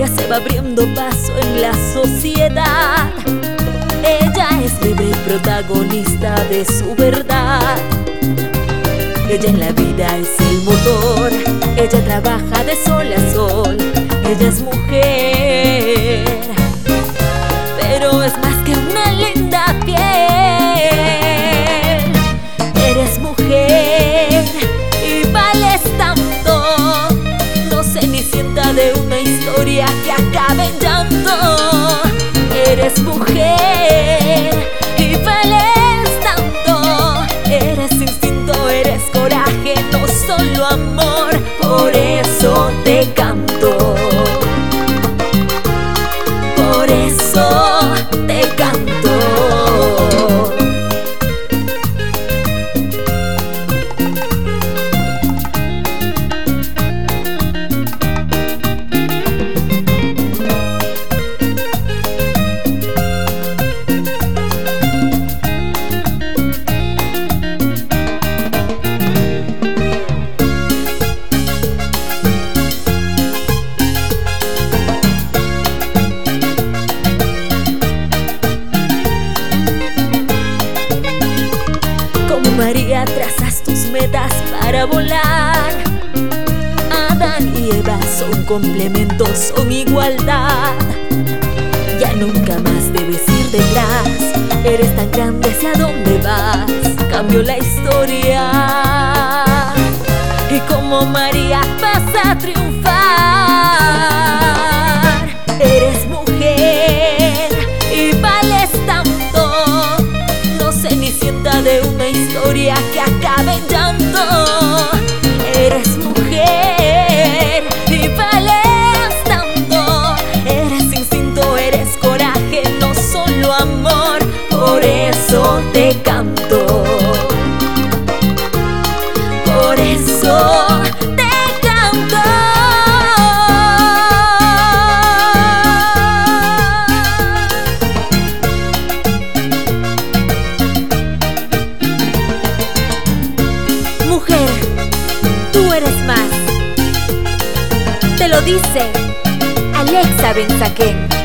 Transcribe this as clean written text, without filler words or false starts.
ella se va abriendo paso en la sociedad. Ella es libre y protagonista de su verdad. Ella en la vida es el motor, ella trabaja de sol a sol. Ella es mujer, pero es más que una linda piel. Eres mujer y vales tanto, no cenicienta de una historia que acabe en llanto. Eres mujer y vales tanto, eres instinto, eres coraje, no solo amor. Por eso te canto, por eso te canto. María, trazas tus metas para volar. Adán y Eva son complementos, son igualdad. Ya nunca más debes ir detrás, eres tan grande, ¿hacia dónde vas? Cambió la historia y como María vas a triunfar. Eres mujer y vales tanto, no cenicienta de una historia que acabe en llanto. Eres mujer y vales tanto, eres instinto, eres coraje, no solo amor. Por eso te canto, por eso te canto. Mujer, tú eres más. Te lo dice Alexa Benzaquén.